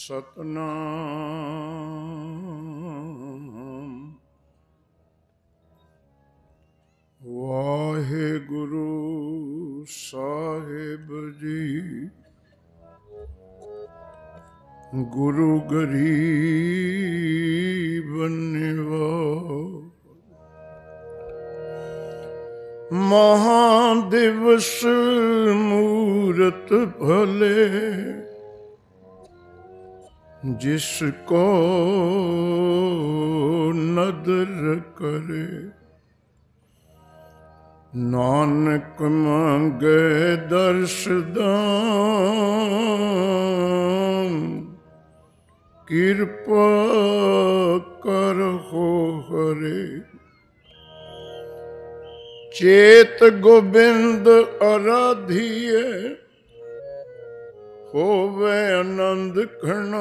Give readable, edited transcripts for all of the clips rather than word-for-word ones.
ਸਤਨਾਮ ਵਾਹਿਗੁਰੂ ਸਾਹਿਬ ਜੀ। ਗੁਰੂ ਗਰੀਬ ਨਿਵਾਜ ਮਹਾਦਿਵਸ ਮੂਰਤ ਭਲੇ ਜਿਸ ਕੋ ਨਦਰ ਕਰੇ। ਨਾਨਕ ਮੰਗੇ ਦਰਸ ਦਾਨ ਕਿਰਪਾ ਕਰਹੁ ਹਰੇ। ਚੇਤ ਗੋਬਿੰਦ ਅਰਾਧੀਏ ਹੋਵੇ ਆਨੰਦ ਘਣਾ।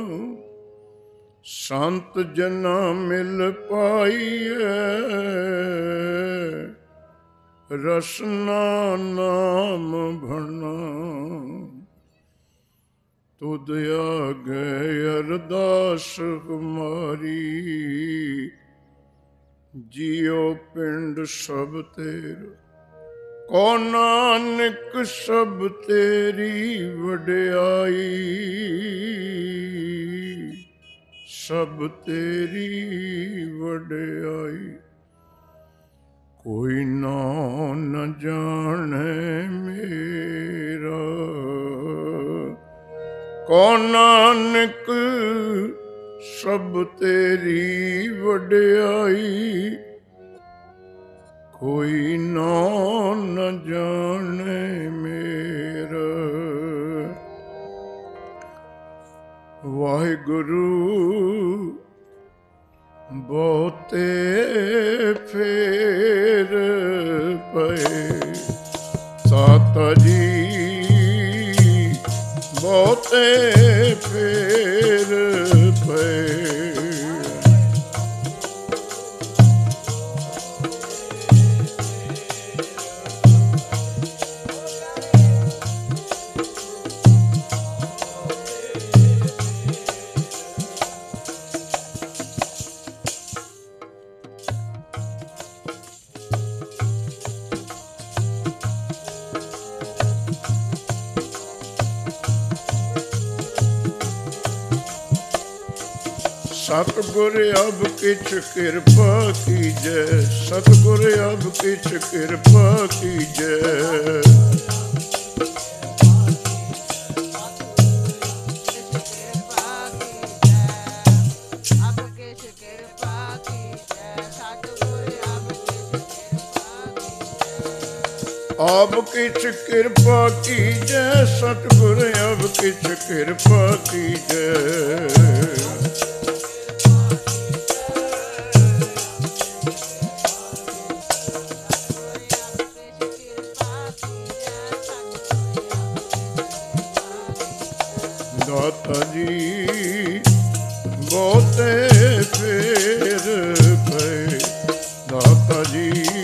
ਸੰਤ ਜਨਾ ਮਿਲ ਪਾਈਏ ਰਸਨਾ ਨਾਮ ਭਣਾ। ਤੁਧ ਆਗੇ ਅਰਦਾਸ ਹਮਾਰੀ ਜਿਉ ਪਿੰਡ ਸਭ ਤੇਰਾ। ਕੋ ਨਾਨਕ ਸਭ ਤੇਰੀ ਵਡਿਆਈ ਸਭ ਤੇਰੀ ਵਡਿਆਈ। ਕੋਈ ਨਾਮ ਨ ਜਾਣੇ ਮੇਰਾ ਕੋ ਨਾਨਕ ਸਭ ਤੇਰੀ ਵਡਿਆਈ। ਕੋਈ ਨਾਮ ਨ ਜਾਣੇ ਮੇਰਾ। ਵਾਹਿਗੁਰੂ ਬਹੁਤੇ ਫੇਰ ਪਏ ਸਾਤਾ ਜੀ। ਬਹੁਤੇ ਫੇਰ ਪਏ ਸਤਿਗੁਰ ਅਬ ਕਿਛ ਕਿਰਪਾ ਕੀਜੈ। ਸਤਿਗੁਰ ਅਬ ਕਿਛ ਕਿਰਪਾ ਕੀਜੈ। ਆਪ ਕਿਛ ਕਿਰਪਾ ਕੀਜੈ। ਸਤਿਗੁਰ ਅਬ ਕਿਛ ਕਿਰਪਾ ਕੀਜੈ। ਦਾਤਾ ਜੀ ਬਹੁਤੇ ਫੇਰ ਪਏ। ਦਾਤਾ ਜੀ